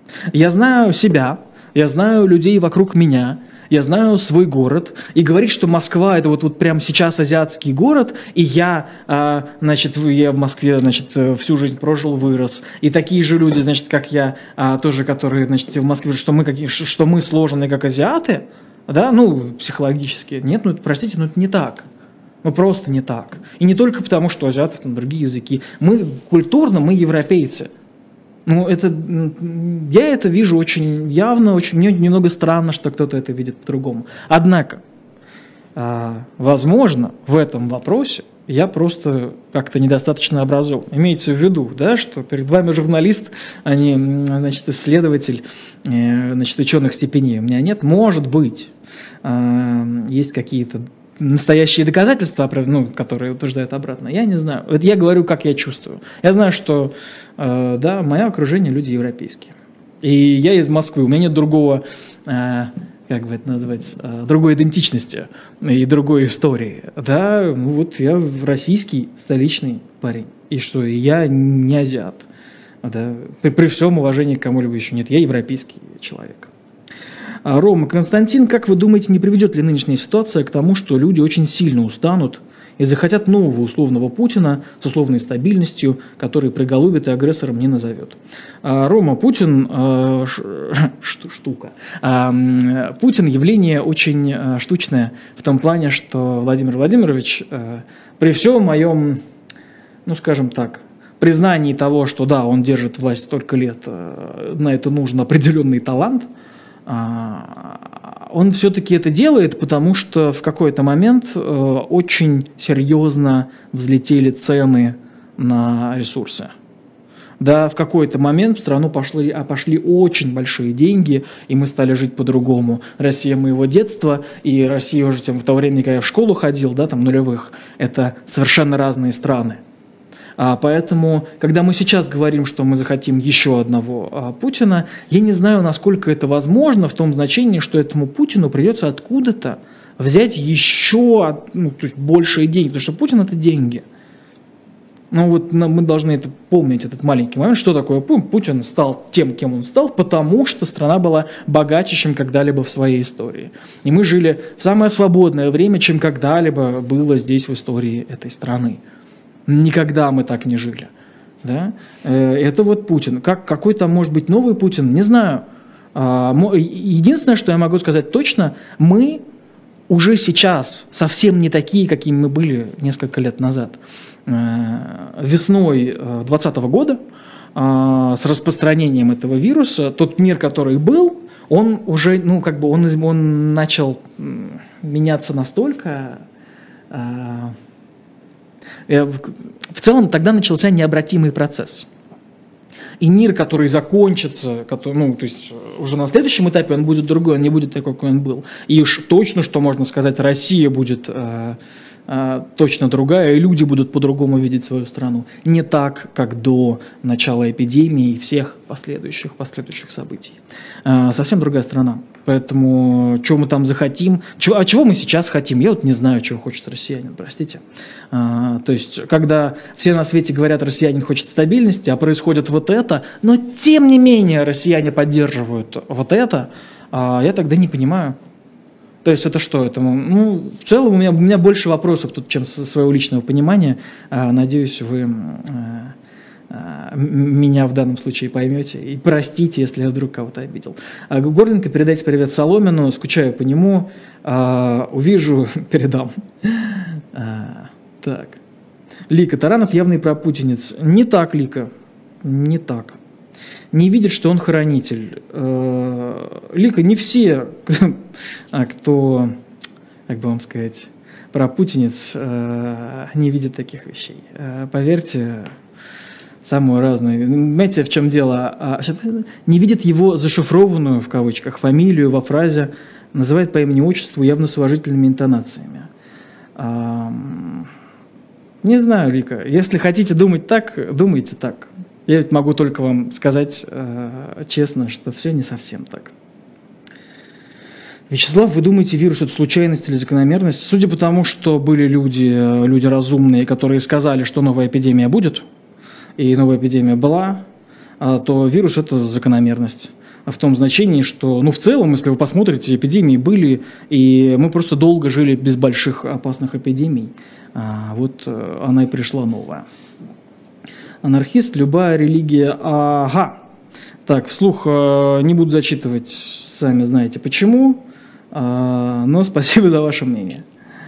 Я знаю себя, я знаю людей вокруг меня, я знаю свой город, и говорить, что Москва – это вот, вот прямо сейчас азиатский город, и я, а, значит, я в Москве, значит, всю жизнь прожил, вырос, и такие же люди, значит, как я, а, тоже, которые, значит, в Москве, что мы, какие, что мы сложены как азиаты, да, ну, психологически. Нет, ну, простите, но это не так. Ну, просто не так. И не только потому, что азиаты, там, другие языки. Мы культурно, мы европейцы. Ну, это, я это вижу очень явно, очень, мне немного странно, что кто-то это видит по-другому. Однако, возможно, в этом вопросе я просто как-то недостаточно образован. Имеется в виду, да, что перед вами журналист, а не, значит, исследователь, значит, ученых степеней. У меня нет, может быть, есть какие-то настоящие доказательства, ну, которые утверждают обратно, я не знаю. Это я говорю, как я чувствую. Я знаю, что, э, да, мое окружение люди европейские. И я из Москвы, у меня нет другого, э, как бы это назвать, э, другой идентичности и другой истории. Да, ну вот я российский столичный парень. И что, я не азиат. Да, при, при всем уважении к кому-либо еще нет. Я европейский человек. Рома, Константин, как вы думаете, не приведет ли нынешняя ситуация к тому, что люди очень сильно устанут и захотят нового условного Путина с условной стабильностью, который приголубит и агрессором не назовет? Рома, Путин э, ш, штука. Э, Путин явление очень э, штучное в том плане, что Владимир Владимирович э, при всем моем, ну скажем так, признании того, что да, он держит власть столько лет, э, на это нужен определенный талант, он все-таки это делает, потому что в какой-то момент очень серьезно взлетели цены на ресурсы. Да, в какой-то момент в страну пошли, пошли очень большие деньги, и мы стали жить по-другому. Россия моего детства и Россия уже тем, в то время, когда я в школу ходил, да, там нулевых, это совершенно разные страны. А поэтому, когда мы сейчас говорим, что мы захотим еще одного а, Путина, я не знаю, насколько это возможно в том значении, что этому Путину придется откуда-то взять еще, ну, то есть большие деньги, потому что Путин – это деньги. Ну вот мы должны это помнить, этот маленький момент, что такое Путин. Путин стал тем, кем он стал, потому что страна была богаче, чем когда-либо в своей истории. И мы жили в самое свободное время, чем когда-либо было здесь в истории этой страны. Никогда мы так не жили. Да? Это вот Путин. Как, какой там может быть новый Путин, не знаю. Единственное, что я могу сказать точно, мы уже сейчас совсем не такие, какими мы были несколько лет назад. Весной две тысячи двадцатого года с распространением этого вируса, тот мир, который был, он уже, ну, как бы он, он начал меняться настолько... В целом тогда начался необратимый процесс. И мир, который закончится, который, ну, то есть уже на следующем этапе он будет другой, он не будет такой, какой он был. И уж точно, что можно сказать, Россия будет э, э, точно другая, и люди будут по-другому видеть свою страну. Не так, как до начала эпидемии и всех последующих, последующих событий. Э, совсем другая страна. Поэтому, что мы там захотим, чего, а чего мы сейчас хотим, я вот не знаю, чего хочет россиянин, простите. А, то есть, когда все на свете говорят, россиянин хочет стабильности, а происходит вот это, но тем не менее россияне поддерживают вот это, а, я тогда не понимаю. То есть, это что? Это, ну, в целом у меня, у меня больше вопросов тут, чем со своего личного понимания. А, надеюсь, вы... А, меня в данном случае поймете. И простите, если я вдруг кого-то обидел. Горленко, передайте привет Соломину, скучаю по нему. Увижу, передам. Так. Лика, Таранов явный пропутинец. Не так, Лика. Не так. Не видит, что он хранитель. Лика, не все, кто, как бы вам сказать, пропутинец, не видят таких вещей. Поверьте, самую разную. Понимаете, в чем дело? Не видит его зашифрованную, в кавычках, фамилию во фразе, называет по имени-отчеству явно с уважительными интонациями. Не знаю, Вика, если хотите думать так, думайте так. Я ведь могу только вам сказать честно, что все не совсем так. Вячеслав, вы думаете, вирус – это случайность или закономерность? Судя по тому, что были люди, люди разумные, которые сказали, что новая эпидемия будет, и новая эпидемия была, то вирус – это закономерность. в том значении, что, ну, в целом, если вы посмотрите, эпидемии были, и мы просто долго жили без больших опасных эпидемий. А вот она и пришла новая. Анархист, любая религия, ага. Так, вслух не буду зачитывать, сами знаете почему, но спасибо за ваше мнение.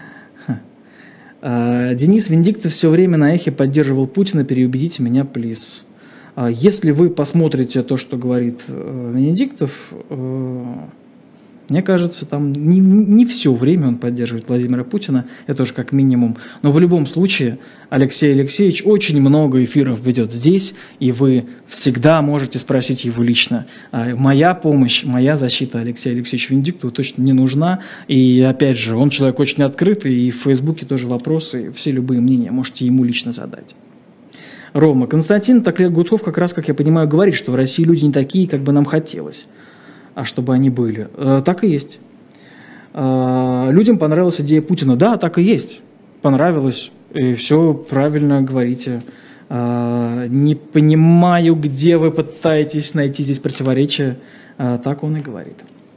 Денис Венедиктов все время на эхе поддерживал Путина, переубедите меня, плиз. Если вы посмотрите то, что говорит Венедиктов, мне кажется, там не, не все время он поддерживает Владимира Путина, это уж как минимум. Но в любом случае Алексей Алексеевич очень много эфиров ведет здесь, и вы всегда можете спросить его лично. Моя помощь, моя защита Алексею Алексеевичу Венедиктову точно не нужна. И опять же, он человек очень открытый, и в Фейсбуке тоже вопросы, все любые мнения можете ему лично задать. Рома, Константин Гудков как раз, как я понимаю, говорит, что в России люди не такие, как бы нам хотелось, а чтобы они были. Так и есть. Людям понравилась идея Путина. Да, так и есть. Понравилось. И все правильно говорите. Не понимаю, где вы пытаетесь найти здесь противоречия. Так он и говорит.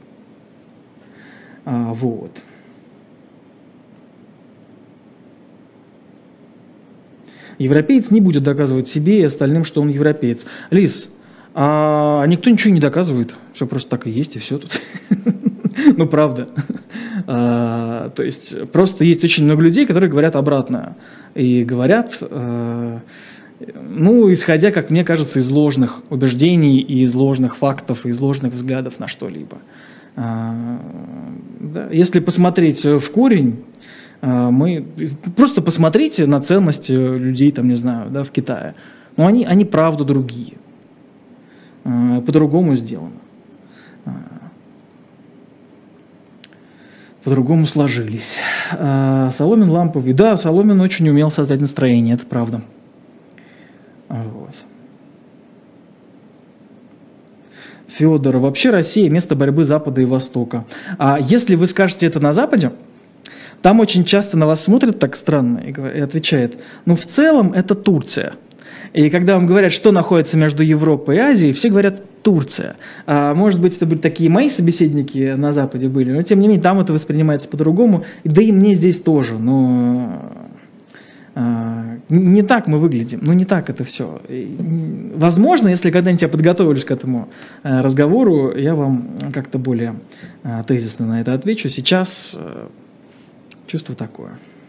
Вот. Европеец не будет доказывать себе и остальным, что он европеец. Лиз, а никто ничего не доказывает. Все просто так и есть, и все тут. Ну, правда. То есть, просто есть очень много людей, которые говорят обратное. И говорят, ну, исходя, как мне кажется, из ложных убеждений, и из ложных фактов, и из ложных взглядов на что-либо. Если посмотреть в корень, мы просто посмотрите на ценности людей, там, не знаю, да, в Китае. Но они, они правда другие. По-другому сделано. По-другому сложились. Соломин ламповый. Да, Соломин очень умел создать настроение, это правда. Вот. Федор, вообще Россия – место борьбы Запада и Востока. А если вы скажете это на Западе, там очень часто на вас смотрят так странно и отвечают, ну, в целом это Турция. И когда вам говорят, что находится между Европой и Азией, все говорят Турция. А, может быть, это были такие мои собеседники на Западе были, но тем не менее там это воспринимается по-другому. Да и мне здесь тоже, но а, не так мы выглядим, ну не так это все. И, возможно, если когда-нибудь я подготовлюсь к этому а, разговору, я вам как-то более а, тезисно на это отвечу. Сейчас а, чувство такое.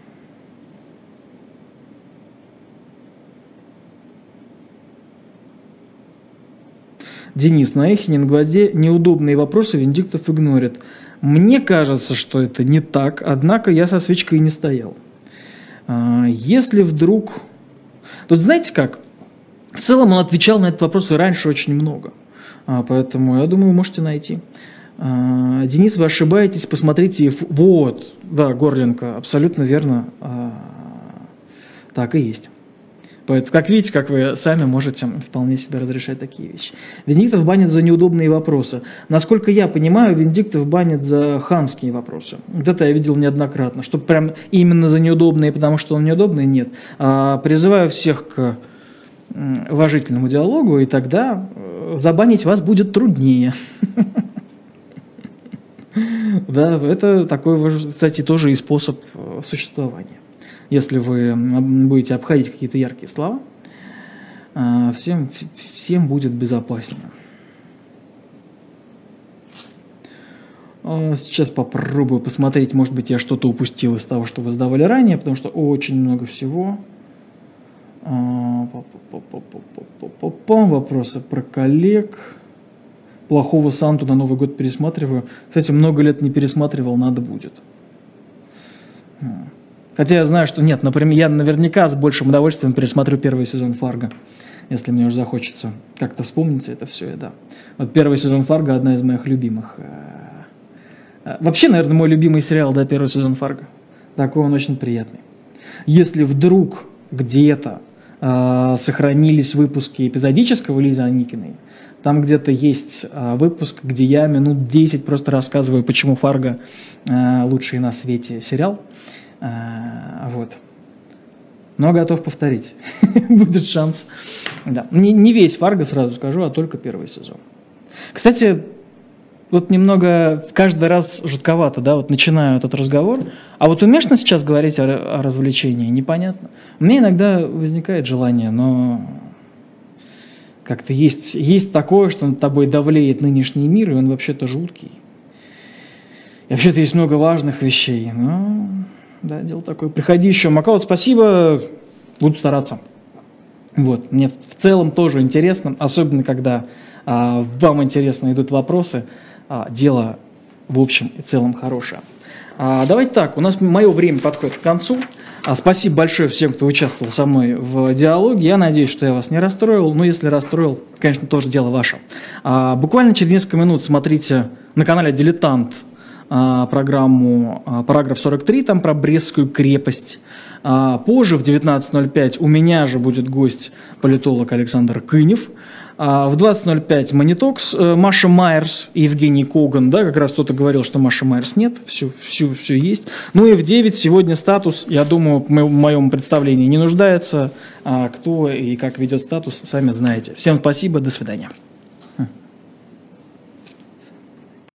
Денис, на эхе, на гвозде неудобные вопросы Венедиктов игнорит. Мне кажется, что это не так, однако я со свечкой не стоял. Если вдруг... Тут знаете как? В целом он отвечал на этот вопрос и раньше очень много. Поэтому, я думаю, вы можете найти. Денис, вы ошибаетесь, посмотрите. Вот, да, Горленко, абсолютно верно. Так и есть. Поэтому, как видите, как вы сами можете вполне себе разрешать такие вещи. Венедиктов банит за неудобные вопросы. Насколько я понимаю, Венедиктов банит за хамские вопросы. Вот это я видел неоднократно. Чтобы прям именно за неудобные, потому что он неудобный, нет. А, призываю всех к уважительному диалогу, и тогда забанить вас будет труднее. Да, это такой, кстати, тоже и способ существования. Если вы будете обходить какие-то яркие слова, всем, всем будет безопаснее. Сейчас попробую посмотреть, может быть, я что-то упустил из того, что вы задавали ранее, потому что очень много всего. Вопросы про коллег. Плохого Санту на Новый год пересматриваю. Кстати, много лет не пересматривал, надо будет. Хотя я знаю, что нет, например, я наверняка с большим удовольствием пересмотрю первый сезон «Фарго», если мне уже захочется как-то вспомнить это все, и да. Вот первый сезон «Фарго» – одна из моих любимых. Вообще, наверное, мой любимый сериал, да, первый сезон «Фарго». Такой он очень приятный. Если вдруг где-то э, сохранились выпуски эпизодического Лизы Аникиной, там где-то есть э, выпуск, где я минут десять просто рассказываю, почему «Фарго» э, лучший на свете сериал. А, вот. Но готов повторить. Будет шанс. Да. Не, не весь «Фарго», сразу скажу, а только первый сезон. Кстати, вот немного каждый раз жутковато, да, вот начинаю этот разговор, а вот уместно сейчас говорить о, о развлечении, непонятно. У меня иногда возникает желание, но как-то есть, есть такое, что над тобой давлеет нынешний мир, и он вообще-то жуткий. И вообще-то есть много важных вещей, но, да, дело такое. Приходи еще, Макаут, спасибо, буду стараться. Вот, мне в целом тоже интересно, особенно когда а, вам интересно идут вопросы, а, дело в общем и целом хорошее. А, давайте так, у нас мое время подходит к концу. А, спасибо большое всем, кто участвовал со мной в диалоге. Я надеюсь, что я вас не расстроил, но если расстроил, конечно, тоже дело ваше. А, буквально через несколько минут смотрите на канале «Дилетант» а, программу а, «Параграф сорок три», там про Брестскую крепость. А позже в девятнадцать ноль пять у меня же будет гость политолог Александр Кынев. А в двадцать ноль пять Монитокс, Маша Майерс и Евгений Коган. Да, как раз кто-то говорил, что Маши Майерс нет, все, все, все есть. Ну и в девять сегодня статус, я думаю, в моем представлении не нуждается. А кто и как ведет статус, сами знаете. Всем спасибо, до свидания.